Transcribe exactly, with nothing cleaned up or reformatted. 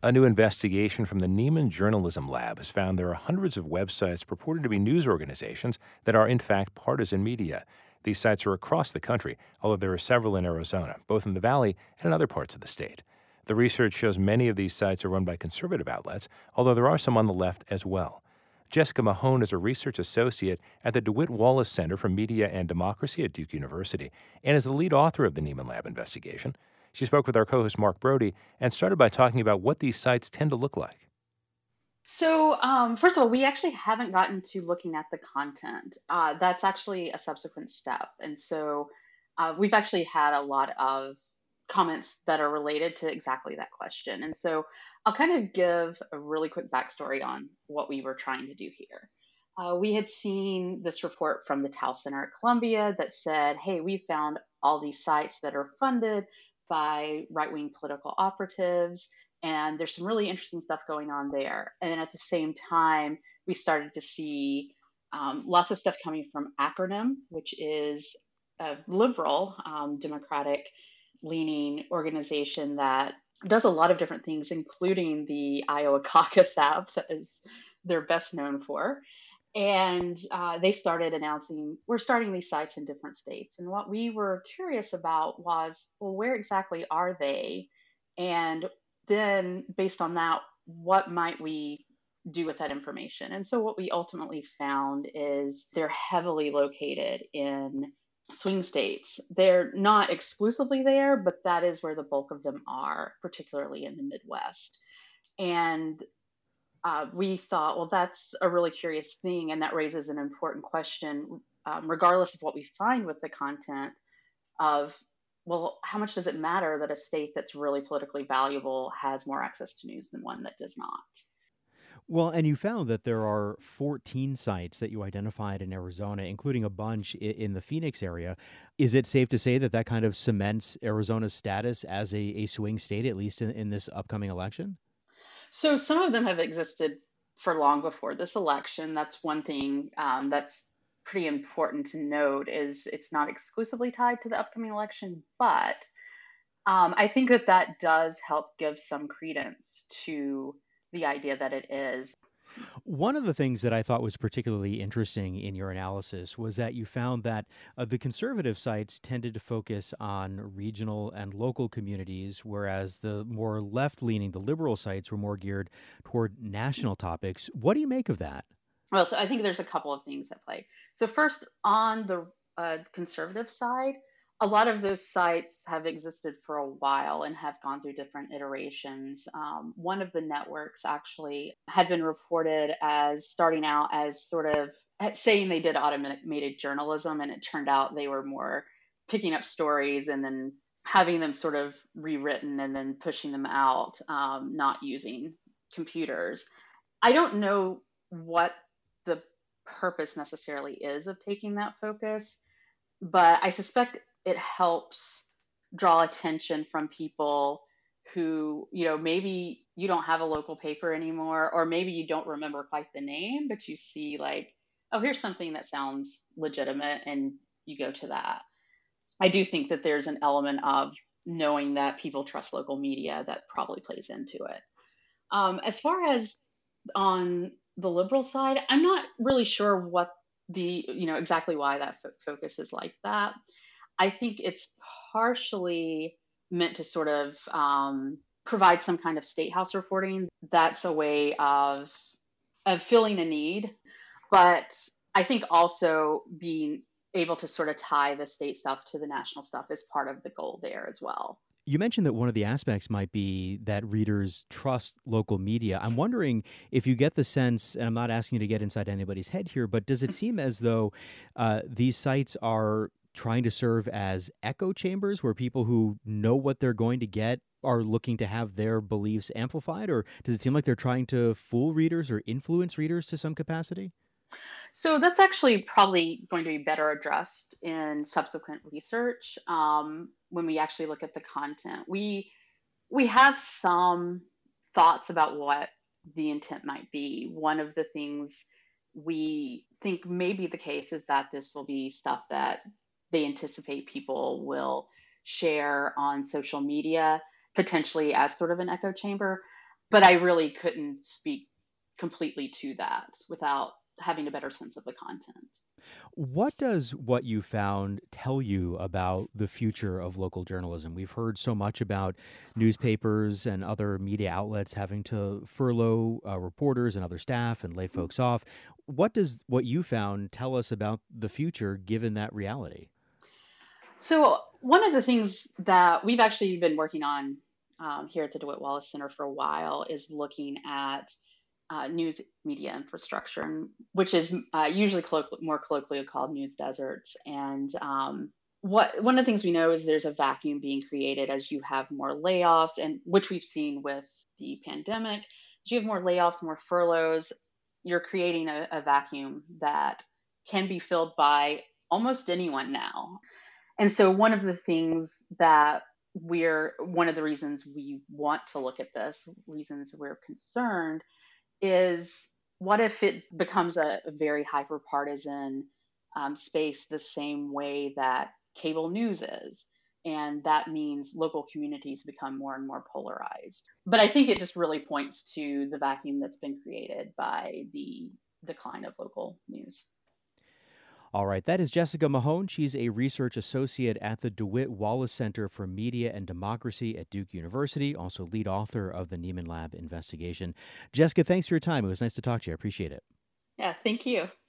A new investigation from the Nieman Journalism Lab has found there are hundreds of websites purported to be news organizations that are in fact partisan media. These sites are across the country, although there are several in Arizona, both in the Valley and in other parts of the state. The research shows many of these sites are run by conservative outlets, although there are some on the left as well. Jessica Mahone is a research associate at the DeWitt Wallace Center for Media and Democracy at Duke University and is the lead author of the Nieman Lab investigation. She spoke with our co-host Mark Brody and started by talking about what these sites tend to look like. So, um, first of all, we actually haven't gotten to looking at the content. Uh, that's actually a subsequent step. And so uh, we've actually had a lot of comments that are related to exactly that question. And so I'll kind of give a really quick backstory on what we were trying to do here. Uh, we had seen this report from the Tao Center at Columbia that said, hey, we found all these sites that are funded by right-wing political operatives, and there's some really interesting stuff going on there. And then at the same time, we started to see um, lots of stuff coming from Acronym, which is a liberal, um, Democratic-leaning organization that does a lot of different things, including the Iowa Caucus app that is they're best known for. And uh, they started announcing, we're starting these sites in different states. And what we were curious about was, well, where exactly are they? And then based on that, what might we do with that information? And so what we ultimately found is they're heavily located in swing states. They're not exclusively there, but that is where the bulk of them are, particularly in the Midwest. And Uh, we thought, well, that's a really curious thing, and that raises an important question, um, regardless of what we find with the content of, well, how much does it matter that a state that's really politically valuable has more access to news than one that does not? Well, and you found that there are fourteen sites that you identified in Arizona, including a bunch i- in the Phoenix area. Is it safe to say that that kind of cements Arizona's status as a, a swing state, at least in, in this upcoming election? So some of them have existed for long before this election. That's one thing um, that's pretty important to note is it's not exclusively tied to the upcoming election, but um, I think that that does help give some credence to the idea that it is. One of the things that I thought was particularly interesting in your analysis was that you found that uh, the conservative sites tended to focus on regional and local communities, whereas the more left leaning, the liberal sites, were more geared toward national topics. What do you make of that? Well, so I think there's a couple of things at play. So first, on the uh, conservative side, a lot of those sites have existed for a while and have gone through different iterations. Um, one of the networks actually had been reported as starting out as sort of saying they did automated journalism, and it turned out they were more picking up stories and then having them sort of rewritten and then pushing them out, um, not using computers. I don't know what the purpose necessarily is of taking that focus, but I suspect it helps draw attention from people who, you know, maybe you don't have a local paper anymore, or maybe you don't remember quite the name, but you see like, oh, here's something that sounds legitimate, and you go to that. I do think that there's an element of knowing that people trust local media that probably plays into it. Um, as far as on the liberal side, I'm not really sure what the, you know, exactly why that fo- focus is like that. I think it's partially meant to sort of um, provide some kind of state house reporting. That's a way of of filling a need, but I think also being able to sort of tie the state stuff to the national stuff is part of the goal there as well. You mentioned that one of the aspects might be that readers trust local media. I'm wondering if you get the sense, and I'm not asking you to get inside anybody's head here, but does it seem as though uh, these sites are trying to serve as echo chambers where people who know what they're going to get are looking to have their beliefs amplified? Or does it seem like they're trying to fool readers or influence readers to some capacity? So that's actually probably going to be better addressed in subsequent research um, when we actually look at the content. We we have some thoughts about what the intent might be. One of the things we think may be the case is that this will be stuff that they anticipate people will share on social media, potentially as sort of an echo chamber. but I really couldn't speak completely to that without having a better sense of the content. What does what you found tell you about the future of local journalism? We've heard so much about newspapers and other media outlets having to furlough uh, reporters and other staff and lay folks off. What does what you found tell us about the future given that reality? So, one of the things that we've actually been working on um, here at the DeWitt Wallace Center for a while is looking at uh, news media infrastructure, and- which is uh, usually colloquial, more colloquially called news deserts. And um, what one of the things we know is there's a vacuum being created as you have more layoffs, and which we've seen with the pandemic. As you have more layoffs, more furloughs, you're creating a, a vacuum that can be filled by almost anyone now. And so, one of the things that we're, one of the reasons we want to look at this, reasons we're concerned, is what if it becomes a, a very hyper partisan um, space the same way that cable news is? And that means local communities become more and more polarized. But I think it just really points to the vacuum that's been created by the decline of local news. All right, that is Jessica Mahone. She's a research associate at the DeWitt Wallace Center for Media and Democracy at Duke University, also lead author of the Nieman Lab investigation. Jessica, thanks for your time. It was nice to talk to you. I appreciate it. Yeah, thank you.